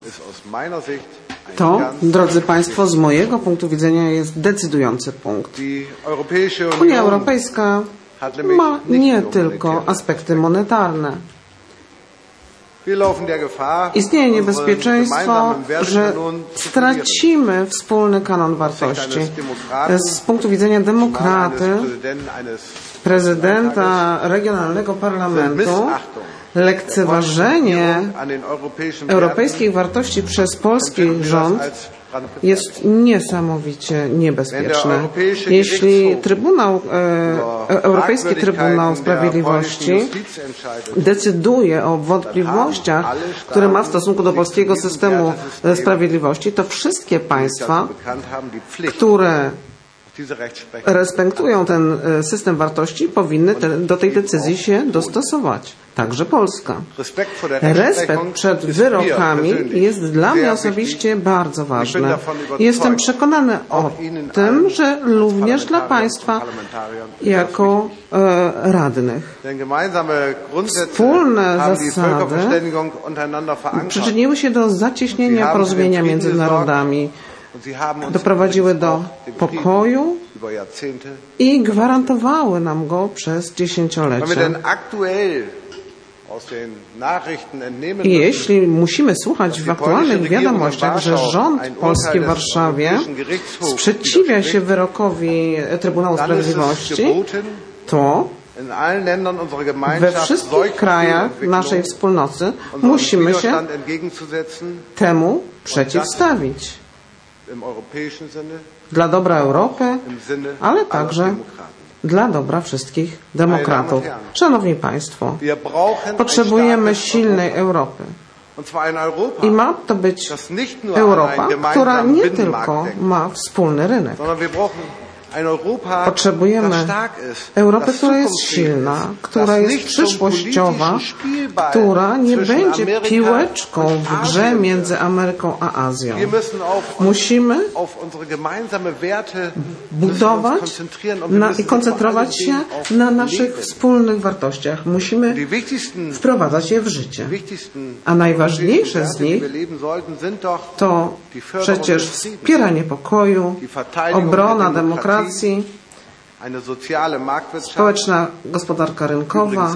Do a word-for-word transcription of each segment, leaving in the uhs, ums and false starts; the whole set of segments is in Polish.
To, drodzy Państwo, z mojego punktu widzenia jest decydujący punkt. Unia Europejska ma nie tylko aspekty monetarne. Istnieje niebezpieczeństwo, że stracimy wspólny kanon wartości. Z punktu widzenia demokraty, prezydenta regionalnego parlamentu, lekceważenie europejskich wartości przez polski rząd jest niesamowicie niebezpieczne. Jeśli Trybunał, e, Europejski Trybunał Sprawiedliwości decyduje o wątpliwościach, które ma w stosunku do polskiego systemu sprawiedliwości, to wszystkie państwa, które respektują ten system wartości, powinny te, do tej decyzji się dostosować. Także Polska. Respekt przed wyrokami jest dla mnie osobiście bardzo ważny. Jestem przekonany o tym, że również dla Państwa jako e, radnych. Wspólne zasady przyczyniły się do zacieśnienia porozumienia między narodami, doprowadziły do pokoju i gwarantowały nam go przez dziesięciolecia. I jeśli musimy słuchać w aktualnych wiadomościach, że rząd polski w Warszawie sprzeciwia się wyrokowi Trybunału Sprawiedliwości, to we wszystkich krajach naszej wspólnoty musimy się temu przeciwstawić. Dla dobra Europy, ale także dla dobra wszystkich demokratów. Szanowni Państwo, potrzebujemy silnej Europy. I ma to być Europa, która nie tylko ma wspólny rynek. Potrzebujemy Europy, która jest silna, która jest przyszłościowa, która nie będzie piłeczką w grze między Ameryką a Azją. Musimy budować na, i koncentrować się na naszych wspólnych wartościach. Musimy wprowadzać je w życie. A najważniejsze z nich to przecież wspieranie pokoju, obrona demokracji, społeczna gospodarka rynkowa,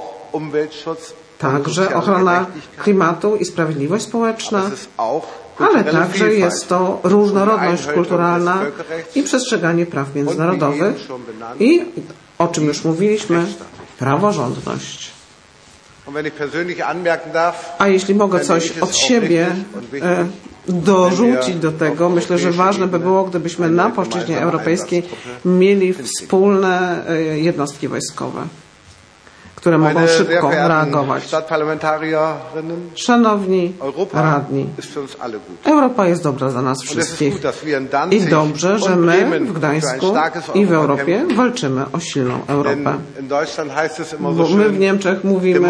także ochrona klimatu i sprawiedliwość społeczna, ale także jest to różnorodność kulturalna i przestrzeganie praw międzynarodowych i, o czym już mówiliśmy, praworządność. A jeśli mogę coś od siebie e, dorzucić do tego, myślę, że ważne by było, gdybyśmy na płaszczyźnie europejskiej mieli wspólne e, jednostki wojskowe, które mogą szybko reagować. Szanowni radni, Europa jest dobra dla nas wszystkich i dobrze, że my w Gdańsku i w Europie walczymy o silną Europę. Bo my w Niemczech mówimy: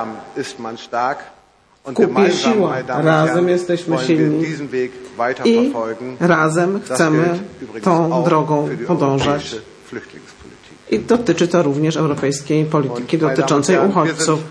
w kupie siła, razem jesteśmy silni i razem chcemy tą drogą podążać. I dotyczy to również europejskiej polityki dotyczącej uchodźców.